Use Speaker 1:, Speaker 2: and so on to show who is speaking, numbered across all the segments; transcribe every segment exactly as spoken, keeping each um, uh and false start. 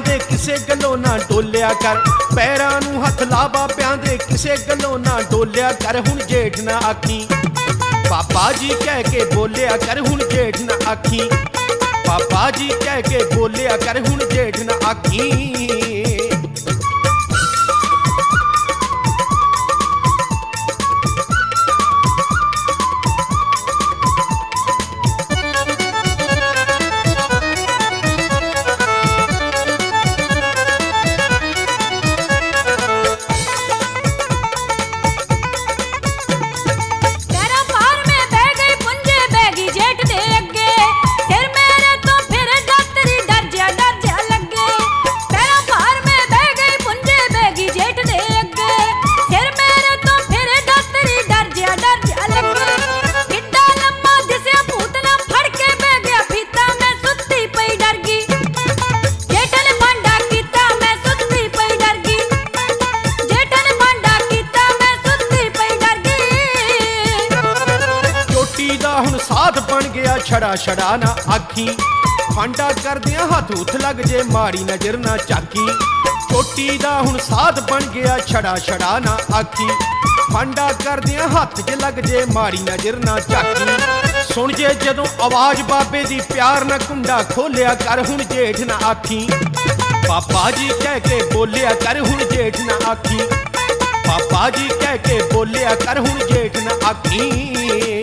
Speaker 1: ਦੇ ਕਿਸੇ ਗੱਲੋਂ ਨਾ ਡੋਲਿਆ ਕਰ, ਪੈਰਾਂ ਨੂੰ ਹੱਥ ਲਾ ਬਾਬਿਆਂ ਦੇ ਕਿਸੇ ਗੱਲੋਂ ਨਾ ਡੋਲਿਆ ਕਰ। ਹੁਣ ਜੇਠ ਨਾ ਆਖੀ ਬਾਬਾ ਜੀ ਕਹਿ ਕੇ ਬੋਲਿਆ ਕਰ, ਹੁਣ ਜੇਠ ਨਾ ਆਖੀ ਬਾਬਾ ਜੀ ਕਹਿ ਕੇ ਬੋਲਿਆ ਕਰ, ਹੁਣ ਜੇਠ ਨਾ ਆਖੀ। ਹੁਣ ਸਾਧ ਬਣ ਗਿਆ ਛੜਾ ਛੜਾ ਨਾ ਆਖੀ, ਫਾਂਡਾ ਕਰਦਿਆਂ ਹੱਥ ਹੁੱਥ ਲੱਗ ਜੇ ਮਾੜੀ ਨਜ਼ਰ ਨਾ ਝਾਕੀ। ਚੋਟੀ ਦਾ ਹੁਣ ਸਾਧ ਬਣ ਗਿਆ ਛੜਾ ਛੜਾ ਨਾ ਆਖੀ, ਫਾਂਡਾ ਕਰਦਿਆਂ ਹੱਥ 'ਚ ਲੱਗ ਜੇ ਮਾੜੀ ਨਜ਼ਰ ਨਾ ਝਾਕੀ। ਸੁਣ ਜੇ ਜਦੋਂ ਆਵਾਜ਼ ਬਾਬੇ ਦੀ ਪਿਆਰ ਨਾ ਕੁੰਡਾ ਖੋਲਿਆ ਕਰ, ਹੁਣ ਜੇਠ ਨਾ ਆਖੀ ਬਾਬਾ ਜੀ ਕਹਿ ਕੇ ਬੋਲਿਆ ਕਰ, ਹੁਣ ਜੇਠ ਨਾ ਆਖੀ ਬਾਬਾ ਜੀ ਕਹਿ ਕੇ ਬੋਲਿਆ ਕਰ, ਹੁਣ ਜੇਠ ਨਾ ਆਖੀ।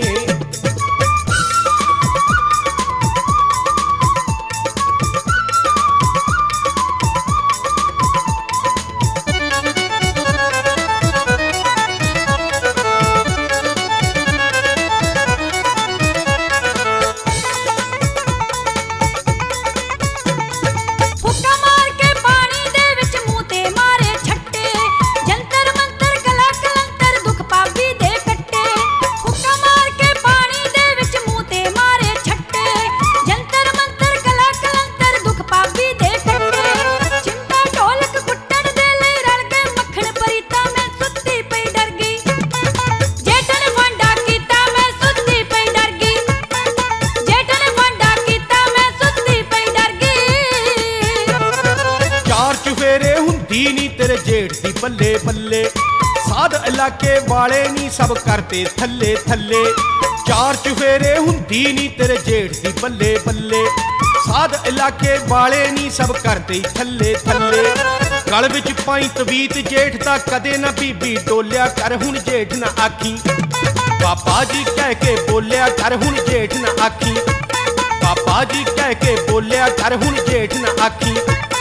Speaker 1: ਨੀ ਤੇਰੇ ਜੇਠ ਦੀ ਬੱਲੇ ਬੱਲੇ, ਸਾਧ ਇਲਾਕੇ ਵਾਲੇ ਨੀ ਸਭ ਕਰਦੇ ਥੱਲੇ ਥੱਲੇ। ਚਾਰ ਚੁਫੇਰੇ ਹੁੰਦੀ ਨੀ ਤੇਰੇ ਜੇਠ ਦੀ ਬੱਲੇ ਬੱਲੇ, ਸਾਧ ਇਲਾਕੇ ਵਾਲੇ ਨੀ ਸਭ ਕਰਦੇ ਥੱਲੇ ਥੱਲੇ। ਗਲ ਵਿੱਚ ਪਾਈ ਤਵੀਤ ਜੇਠ ਦਾ ਕਦੇ ਨਾ ਬੀਬੀ ਡੋਲਿਆ ਕਰ, ਹੁਣ ਜੇਠ ਨਾ ਆਖੀ ਬਾਬਾ ਜੀ ਕਹਿ ਕੇ ਬੋਲਿਆ ਕਰ, ਹੁਣ ਜੇਠ ਨਾ ਆਖੀ ਬਾਬਾ ਜੀ ਕਹਿ ਕੇ ਬੋਲਿਆ ਕਰ, ਹੁਣ ਜੇਠ ਨਾ ਆਖੀ।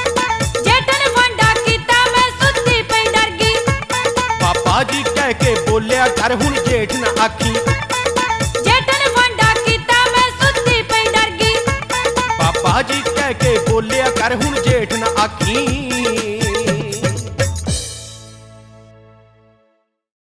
Speaker 1: ਬਾਬਾ ਜੀ ਕਹਿ ਕੇ ਬੋਲਿਆ ਕਰ, ਹੁਣ ਜੇਠ ਨਾ ਆਖੀ
Speaker 2: ਜੇਠਨ ਫਾਂਡਾ ਕੀਤਾ ਮੈਂ ਸੁੱਤੀ ਪਈ ਡਰ ਗਈ।
Speaker 1: ਬਾਬਾ ਜੀ ਕਹਿ ਕੇ ਬੋਲਿਆ ਕਰ, ਹੁਣ ਜੇਠ ਨਾ ਆਖੀ।